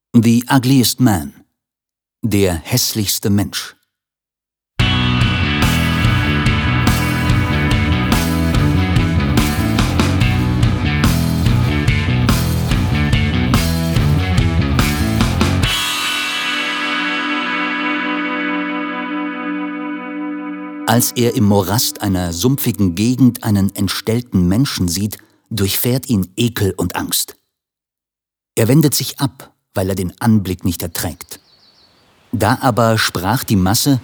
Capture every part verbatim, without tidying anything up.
The ugliest man. Der hässlichste Mensch. Als er im Morast einer sumpfigen Gegend einen entstellten Menschen sieht, durchfährt ihn Ekel und Angst. Er wendet sich ab, weil er den Anblick nicht erträgt. Da aber sprach die Masse: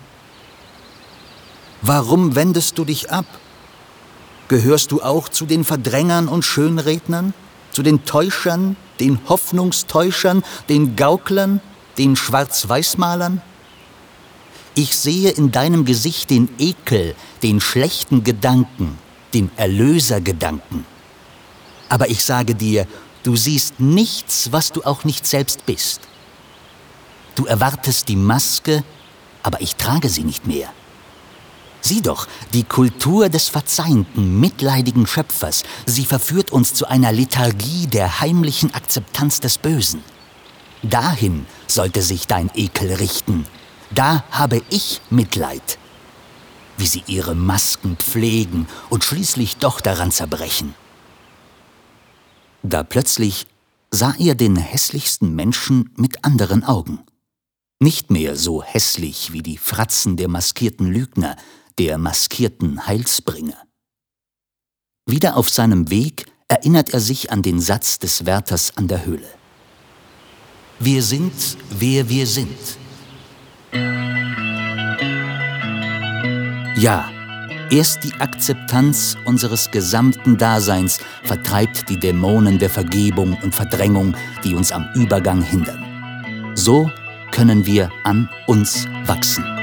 »Warum wendest du dich ab? Gehörst du auch zu den Verdrängern und Schönrednern, zu den Täuschern, den Hoffnungstäuschern, den Gauklern, den Schwarz-Weiß-Malern? Ich sehe in deinem Gesicht den Ekel, den schlechten Gedanken, den Erlösergedanken. Aber ich sage dir, du siehst nichts, was du auch nicht selbst bist. Du erwartest die Maske, aber ich trage sie nicht mehr. Sieh doch, die Kultur des verzeihenden, mitleidigen Schöpfers, sie verführt uns zu einer Lethargie der heimlichen Akzeptanz des Bösen. Dahin sollte sich dein Ekel richten. Da habe ich Mitleid, wie sie ihre Masken pflegen und schließlich doch daran zerbrechen.« Da plötzlich sah er den hässlichsten Menschen mit anderen Augen. Nicht mehr so hässlich wie die Fratzen der maskierten Lügner, der maskierten Heilsbringer. Wieder auf seinem Weg erinnert er sich an den Satz des Wärters an der Höhle. »Wir sind, wer wir sind.« Ja, erst die Akzeptanz unseres gesamten Daseins vertreibt die Dämonen der Vergebung und Verdrängung, die uns am Übergang hindern. So können wir an uns wachsen.